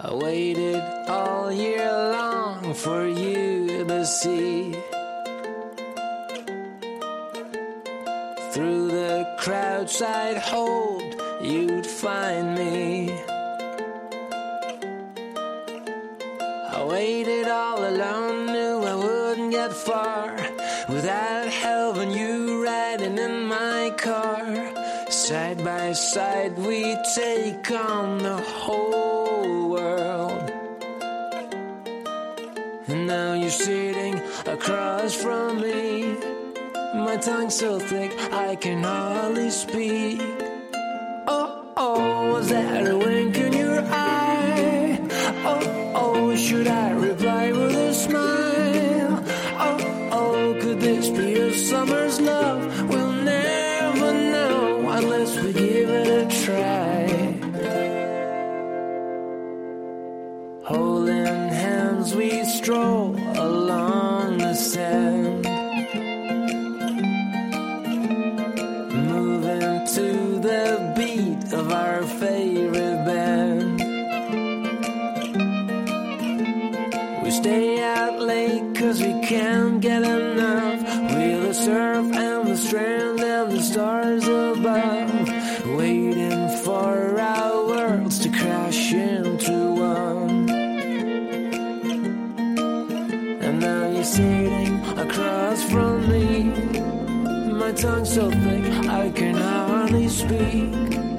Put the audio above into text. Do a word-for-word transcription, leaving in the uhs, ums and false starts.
I waited all year long for you to see. Through the crowds I'd hold, you'd find me. I waited all alone, knew I wouldn't get far without having you riding in my car. Side by side we take on the whole world. And now you're sitting across from me. My tongue's so thick I can hardly speak. Oh, oh, was that a wink in your eye? Oh, oh, should I reply with a smile? Oh, oh, could this be a summer's love? We'll never know unless we give it a try. Holding hands we stroll along the sand, moving to the beat of our favorite band. We stay out late cause we can't get enough. We're the surf and the strand and the stars above, waiting for our worlds to crash into one. And now you're sitting across from me. My tongue's so thick I can hardly speak.